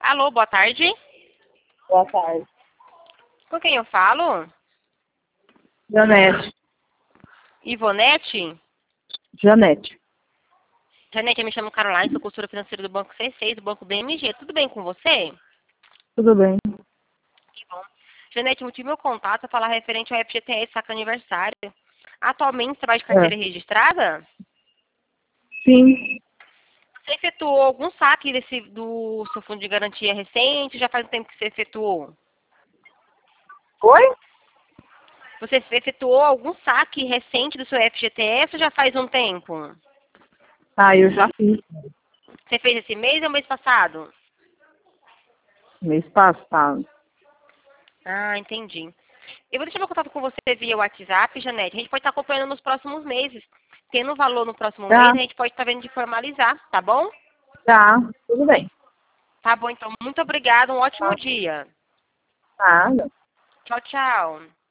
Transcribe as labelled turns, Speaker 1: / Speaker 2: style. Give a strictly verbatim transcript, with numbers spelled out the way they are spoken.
Speaker 1: Alô, boa tarde.
Speaker 2: Boa tarde.
Speaker 1: Com quem eu falo?
Speaker 2: Janete.
Speaker 1: Ivonete?
Speaker 2: Janete.
Speaker 1: Janete, eu me chamo Caroline, sou consultora financeira do Banco C seis, do Banco B M G. Tudo bem com você?
Speaker 2: Tudo bem?
Speaker 1: Que bom. Janete, o motivo do meu contato é falar referente ao F G T S Saca Aniversário. Atualmente, você trabalha de
Speaker 2: É.
Speaker 1: carteira registrada?
Speaker 2: Sim.
Speaker 1: Você efetuou algum saque desse, do seu fundo de garantia recente? Já faz um tempo que você efetuou?
Speaker 2: Oi?
Speaker 1: Você efetuou algum saque recente do seu F G T S ou já faz um tempo?
Speaker 2: Ah, eu já fiz
Speaker 1: Você fez esse mês ou mês passado?
Speaker 2: mês passado.
Speaker 1: Ah, entendi. Eu vou deixar meu contato com você via WhatsApp, Janete. A gente pode estar acompanhando nos próximos meses. Tendo valor no próximo
Speaker 2: Tá,
Speaker 1: mês, a gente pode estar vendo de formalizar, tá bom?
Speaker 2: tá. Tudo bem.
Speaker 1: Tá bom, então. Muito obrigada. Um ótimo
Speaker 2: Tá,
Speaker 1: dia.
Speaker 2: nada.
Speaker 1: Tchau, tchau.